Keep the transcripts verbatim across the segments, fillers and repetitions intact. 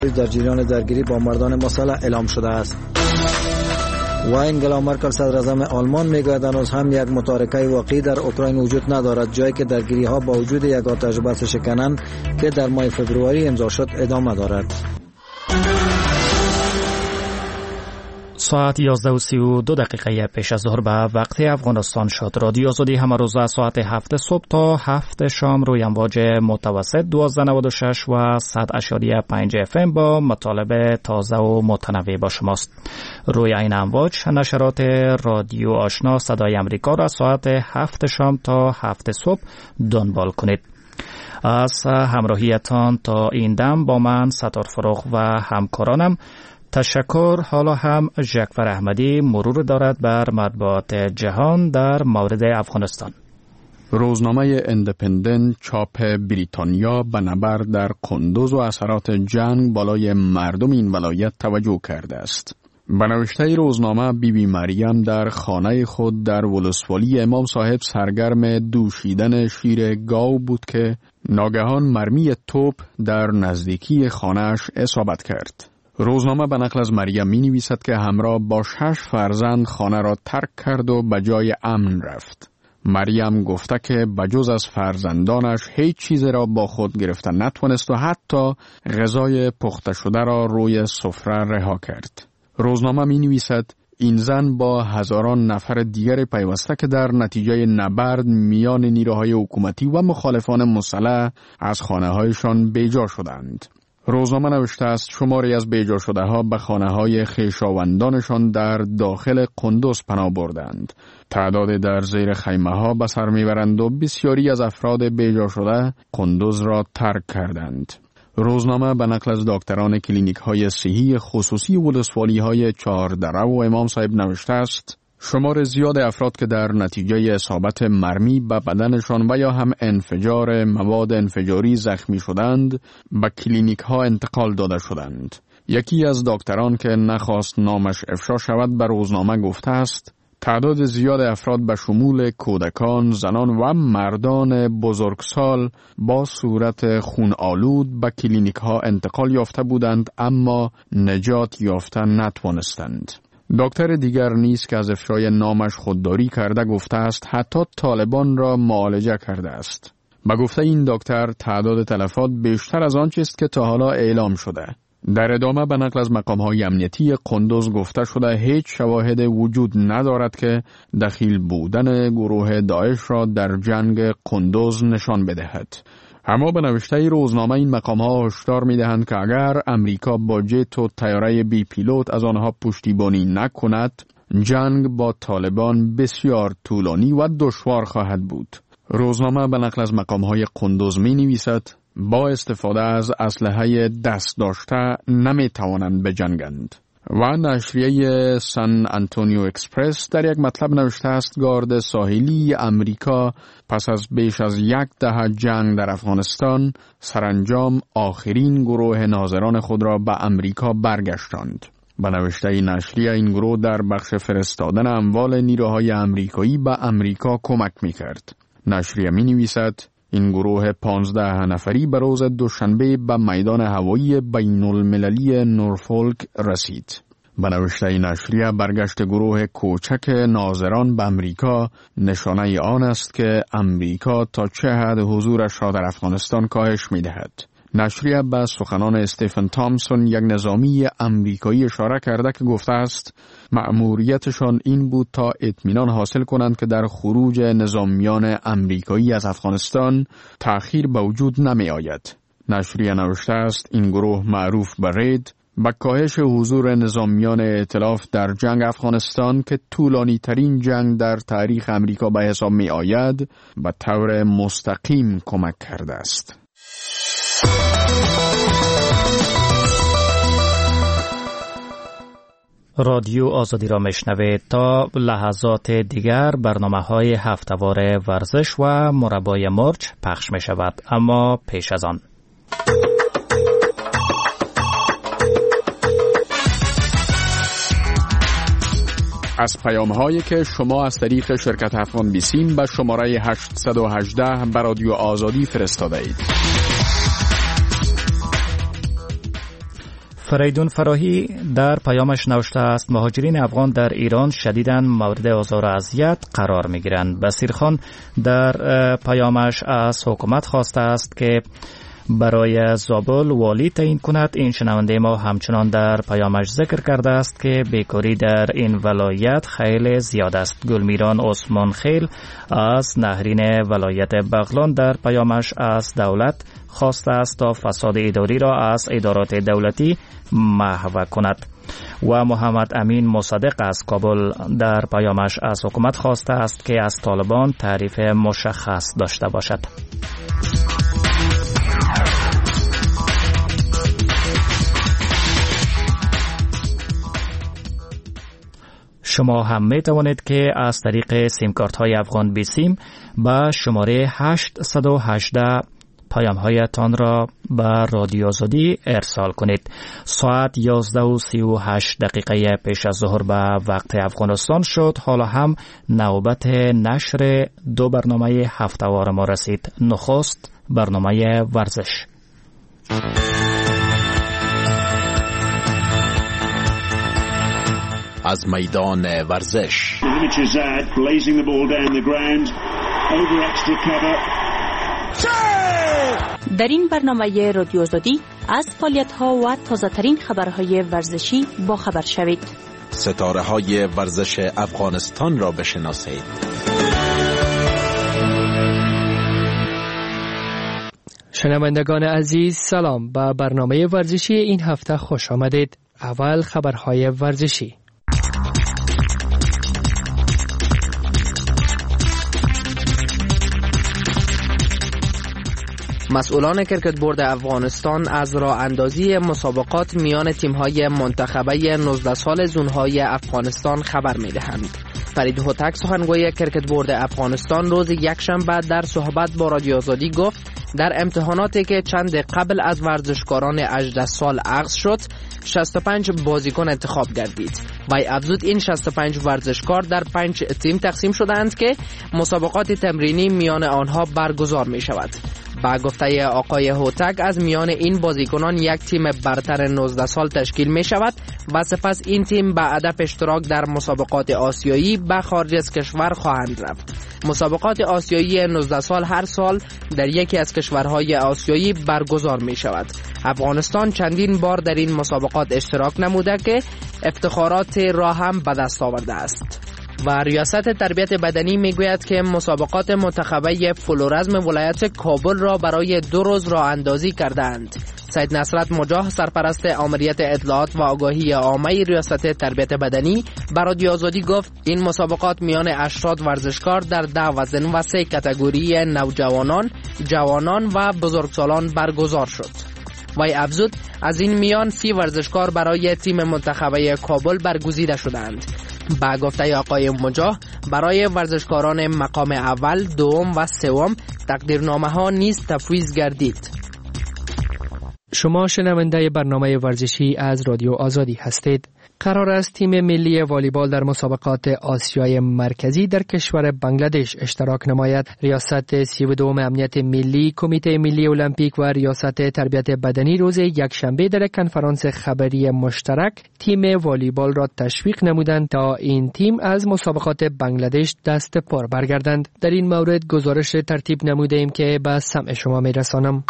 در جریان درگیری با مردان مسلح اعلام شده است. و انگلا مرکل صدر اعظم آلمان میگوید هنوز هم یک متارکه واقعی در اوکراین وجود ندارد، جایی که درگیری ها با وجود یک آتش بس شکنان که در ماه فوریه امضا شد ادامه دارد. ساعت یازده و سی و دو دقیقه پیش از ظهر به وقت افغانستان شد. رادیو آزادی همه روز ساعت هفت صبح تا هفت شام روی امواج متوسط دوازده نود و شش و صد اشاریه پنج اف ام با مطالب تازه و متنوع با شماست. روی این امواج نشرات رادیو آشنا صدای امریکا را ساعت هفت شام تا هفت صبح دنبال کنید. از همراهیتان تا این دم با من ستار فروغ و همکارانم تشکر. حالا هم ژکفر احمدی مرور دارد بر مطبوعات جهان در مورد افغانستان. روزنامه اندپندنت چاپ بریتانیا به نبرد در قندوز و اثرات جنگ بالای مردم این ولایت توجه کرده است. به نوشته روزنامه بی بی مریم در خانه خود در ولسوالی امام صاحب سرگرم دوشیدن شیر گاو بود که ناگهان مرمی توپ در نزدیکی خانه‌اش اصابت کرد. روزنامه به نقل از مریم می نویسد که همراه با شش فرزند خانه را ترک کرد و به جای امن رفت. مریم گفته که بجز از فرزندانش هیچ چیز را با خود گرفته نتوانست و حتی غذای پخته شده را روی سفره رها کرد. روزنامه می نویسد این زن با هزاران نفر دیگر پیوسته که در نتیجه نبرد میان نیروهای حکومتی و مخالفان مسلح از خانه‌هایشان بیجا شدند. روزنامه نوشته است شماری از بیجا شده ها به خانه های خویشاوندانشان در داخل قندوز پناه بردند. تعداد در زیر خیمه ها به سر میبرند و بسیاری از افراد بیجا شده قندوز را ترک کردند. روزنامه به نقل از دکتران کلینیک های صحی خصوصی ولسوالی های چهاردره و امام صاحب نوشته است شمار زیاد افراد که در نتیجه اصابت مرمی به بدنشان و یا هم انفجار مواد انفجاری زخمی شدند به کلینیک ها انتقال داده شدند. یکی از دکتران که نخواست نامش افشا شود به روزنامه گفته است تعداد زیاد افراد به شمول کودکان، زنان و مردان بزرگسال با صورت خون آلود به کلینیک ها انتقال یافته بودند اما نجات یافته نتوانستند. دکتر دیگر نیز که از افشای نامش خودداری کرده گفته است حتی طالبان را معالجه کرده است. به گفته این دکتر تعداد تلفات بیشتر از آنچه است که تا حالا اعلام شده. در ادامه به نقل از مقام‌های امنیتی قندوز گفته شده هیچ شواهد وجود ندارد که دخیل بودن گروه داعش را در جنگ قندوز نشان بدهد. اما به نوشته روزنامه این مقام‌ها هشدار می‌دهند که اگر امریکا با جت و طیاره بی پیلوت از آنها پشتیبانی نکند، جنگ با طالبان بسیار طولانی و دشوار خواهد بود. روزنامه به نقل از مقام‌های قندوز می‌نویسد با استفاده از اسلحه دست داشته نمی‌توانند بجنگند. و نشریه سان آنتونیو اکسپرس در یک مطلب نوشته است گارد ساحلی امریکا پس از بیش از یک دهه جنگ در افغانستان سرانجام آخرین گروه ناظران خود را به امریکا برگشتاند. به نوشته نشریه این گروه در بخش فرستادن اموال نیروهای امریکایی به امریکا کمک می‌کرد. نشریه می‌نویسد این گروه پانزده نفری به روز دوشنبه به میدان هوایی بین المللی نورفولک رسید. به نوشته نشریه برگشت گروه کوچک ناظران به امریکا نشانه آن است که امریکا تا چه حد حضورش را در افغانستان کاهش می‌دهد. نشریه به سخنان استیفن تامسون یک نظامی امریکایی اشاره کرده که گفته است مأموریتشان این بود تا اطمینان حاصل کنند که در خروج نظامیان امریکایی از افغانستان تأخیر به وجود نمی آید. نشریه نوشته است این گروه معروف به رید با کاهش حضور نظامیان ائتلاف در جنگ افغانستان که طولانی ترین جنگ در تاریخ امریکا به حساب می آید به طور مستقیم کمک کرده است. رادیو آزادی را میشنوید. تا لحظات دیگر برنامه‌های هفته‌وار ورزش و مربای مرچ پخش می شود، اما پیش از آن از پیام‌هایی که شما از طریق شرکت افغان بیسیم به شماره هشت یک هشت به رادیو آزادی فرستاده اید. فریدون فراهی در پیامش نوشته است مهاجرین افغان در ایران شدیداً مورد آزار و اذیت قرار می‌گیرند. بصیرخان در پیامش از حکومت خواسته است که برای زابل والی تعیین کند. این شنونده ما همچنان در پیامش ذکر کرده است که بیکاری در این ولایت خیلی زیاد است. گلمیران عثمان خیل از نهرین ولایت بغلان در پیامش از دولت خواسته است تا فساد اداری را از ادارات دولتی محو کند. و محمد امین مصدق از کابل در پیامش از حکومت خواسته است که از طالبان تعریف مشخص داشته باشد. شما هم می توانید که از طریق سیم کارت های افغان بی سیم با شماره هشت یک هشت پیام هایتان را به رادیو آزادی ارسال کنید. ساعت یازده و سی و هشت دقیقه پیش از ظهر به وقت افغانستان شد. حالا هم نوبت نشر دو برنامه هفته‌وار ما رسید. نخست برنامه ورزش. از میدان ورزش در این برنامه رادیو آزادی از فعالیت‌ها و تازه‌ترین خبرهای ورزشی با خبر شوید. ستاره‌های ورزش افغانستان را بشناسید. شنوندگان عزیز سلام، به برنامه ورزشی این هفته خوش آمدید. اول خبرهای ورزشی. مسئولان کرکت بورد افغانستان از راه اندازی مسابقات میان تیم‌های منتخبه نوزده سال زونهای افغانستان خبر می‌دهند. فرید هوتک سخنگوی کرکت بورد افغانستان روز یکشنبه در صحبت با رادیو آزادی گفت در امتحاناتی که چند قبل از ورزشکاران هجده سال اخذ شد شصت و پنج بازیکن انتخاب گردید. وی افزود این شصت و پنج ورزشکار در پنج تیم تقسیم شدند که مسابقات تمرینی میان آنها برگزار می شود. با گفته آقای هوتک از میان این بازیکنان یک تیم برتر نوزده سال تشکیل می شود و سپس این تیم به هدف اشتراک در مسابقات آسیایی به خارج از کشور خواهند رفت. مسابقات آسیایی نوزده سال هر سال در یکی از کشورهای آسیایی برگزار می شود. افغانستان چندین بار در این مسابقات اشتراک نموده که افتخارات را هم به دست آورده است. و ریاست تربیت بدنی میگوید که مسابقات منتخبه فلورزم ولایت کابل را برای دو روز راه اندازی کردند. سید نصرت مجاه سرپرست آمریت اطلاعات و آگاهی عامه ریاست تربیت بدنی بر رادیو آزادی گفت این مسابقات میان هشتاد ورزشکار در ده وزن و سه کاتگوری نوجوانان، جوانان و بزرگسالان برگزار شد. وی افزود از این میان سی ورزشکار برای تیم منتخبه کابل برگزیده شدند. با گفته آقای مجاه برای ورزشکاران مقام اول، دوم و سوم تقدیرنامه ها نیز تفویض گردید. شما شنونده برنامه ورزشی از رادیو آزادی هستید. قرار است تیم ملی والیبال در مسابقات آسیای مرکزی در کشور بنگلادش اشتراک نماید. ریاست سی و دوم امنیت ملی، کمیته ملی المپیک و ریاست تربیت بدنی روز یکشنبه در کنفرانس خبری مشترک تیم والیبال را تشویق نمودند تا این تیم از مسابقات بنگلادش دست پر برگردند. در این مورد گزارش ترتیب نموده ایم که به سمع شما میرسانم.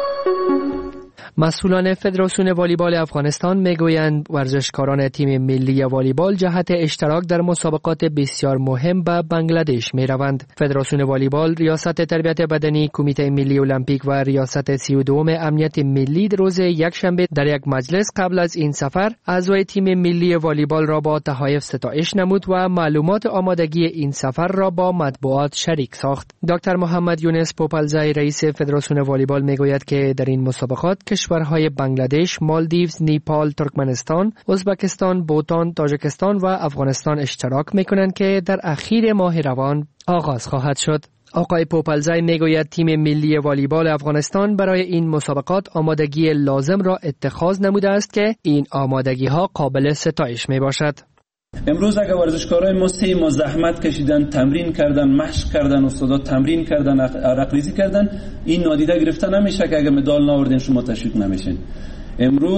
مسئولان فدراسیون والیبال افغانستان میگویند ورزشکاران تیم ملی والیبال جهت اشتراک در مسابقات بسیار مهم به بنگلادش میروند. فدراسیون والیبال، ریاست تربیت بدنی، کمیته ملی المپیک و ریاست سی و دوم امنیت ملی روز یکشنبه در یک مجلس قبل از این سفر اعضای تیم ملی والیبال را با تحایف ستایش نمود و معلومات آمادگی این سفر را با مطبوعات شریک ساخت. دکتر محمد یونس پوپلزای رئیس فدراسیون والیبال میگوید که در این مسابقات کشورهای بنگلادش، مالدیوز، نیپال، ترکمنستان، ازبکستان، بوتان، تاجیکستان و افغانستان اشتراک میکنند که در اخیر ماه روان آغاز خواهد شد. آقای پوپلزای میگوید تیم ملی والیبال افغانستان برای این مسابقات آمادگی لازم را اتخاذ نموده است که این آمادگی ها قابل ستایش می باشد. امروز اگر ورزشکارای ما سه ماه زحمت کشیدن، تمرین کردن، مشق کردن، استادا تمرین کردن، عرق ریزی کردن، این نادیده گرفته نمیشه که اگر مدال نآوردین شما تشویق نمیشین. امروز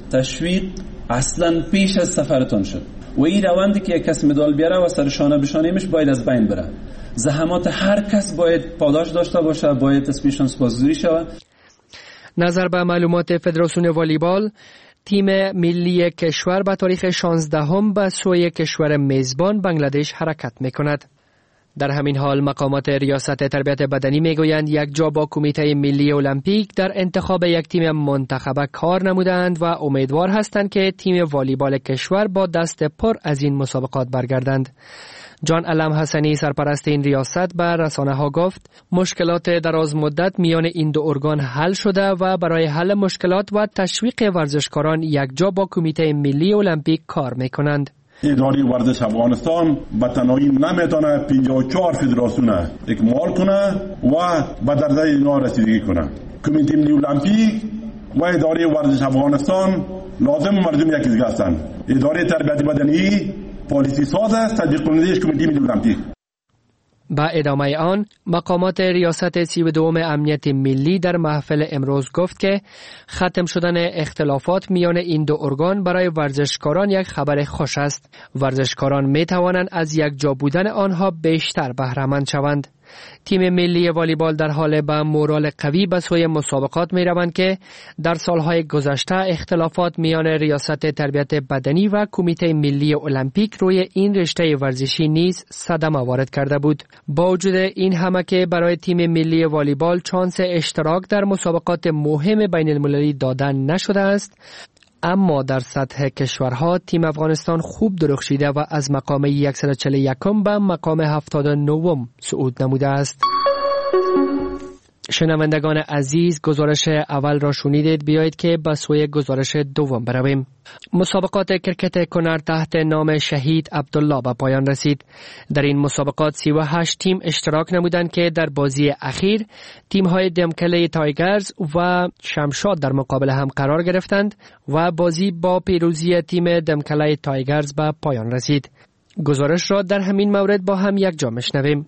تشویق اصلا پیش از سفرتون شد و این روندی که یک کس مدال بیاره و سر شانه به شانه‌ایش باید از بین بره. زحمات هر کس باید پاداش داشته باشه، باید اسپیشن سپاسگزاری شود. نظر به معلومات فدراسیون والیبال، تیم ملی کشور به تاریخ شانزدهم به سوی کشور میزبان بنگلادش حرکت میکند. در همین حال مقامات ریاست تربیت بدنی میگویند یک جا با کمیته ملی المپیک در انتخاب یک تیم منتخب کار نمودند و امیدوار هستند که تیم والیبال کشور با دست پر از این مسابقات برگردند. جان علم حسنی سرپرست این ریاست به رسانه ها گفت مشکلات دراز مدت میان این دو ارگان حل شده و برای حل مشکلات و تشویق ورزشکاران یک جا با کمیته ملی المپیک کار میکنند. اداره ورزش افغانستان به تنهایی نمیتونه پنجاه و چهار فدراسیون اکمال کنه و به درجه اینا رسیدگی کنه. کمیته ملی المپیک و اداره ورزش افغانستان لازم مردم یکی هستند. اداره تربیت بدنی پالیسی ساز است، تطبیق کننده‌اش کمیته ملی المپیک. با ادامه آن مقامات ریاست سی و دوم امنیت ملی در محفل امروز گفت که ختم شدن اختلافات میان این دو ارگان برای ورزشکاران یک خبر خوش است. ورزشکاران می توانند از یک جا بودن آنها بیشتر بهره مند شوند. تیم ملی والیبال در حال به مورال قوی به سوی مسابقات می روند که در سالهای گذشته اختلافات میان ریاست تربیت بدنی و کمیته ملی المپیک روی این رشته ورزشی نیز صدمه وارد کرده بود. با وجود این همه که برای تیم ملی والیبال چانس اشتراک در مسابقات مهم بین المللی دادن نشده است، اما در سطح کشورها تیم افغانستان خوب درخشیده و از مقام صد و چهل و یک به مقام هفتاد و نه صعود نموده است. شنوندگان عزیز، گزارش اول را شنیدید. بیایید که به سوی گزارش دوم برویم. مسابقات کرکت کنر تحت نام شهید عبدالله به پایان رسید. در این مسابقات سی و هشت تیم اشتراک نمودند که در بازی اخیر تیم‌های دمکله تایگرز و شمشاد در مقابل هم قرار گرفتند و بازی با پیروزی تیم دمکله تایگرز به پایان رسید. گزارش را در همین مورد با هم یک جا میشنویم.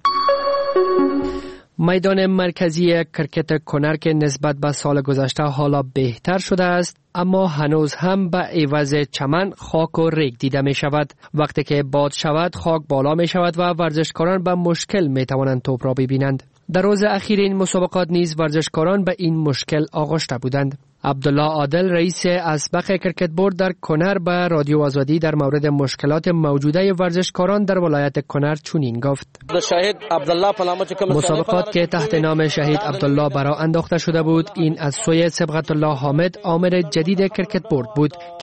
میدان مرکزی کرکت کنر که نسبت به سال گذشته حالا بهتر شده است، اما هنوز هم به عوض چمن خاک و ریگ دیده می شود. وقتی که باد شود خاک بالا می شود و ورزشکاران به مشکل می توانند توپ را ببینند. در روز اخیر این مسابقات نیز ورزشکاران به این مشکل آغشته بودند. عبدالله عادل رئیس اسبق کرکت بورد در کنر به رادیو آزادی در مورد مشکلات موجوده ورزشکاران در ولایت کنر چنین گفت: مسابقات که تحت نام شهید عبدالله برا انداخته شده بود، این از سوی صبغت الله حامد آمر جدید کرکت بورد بود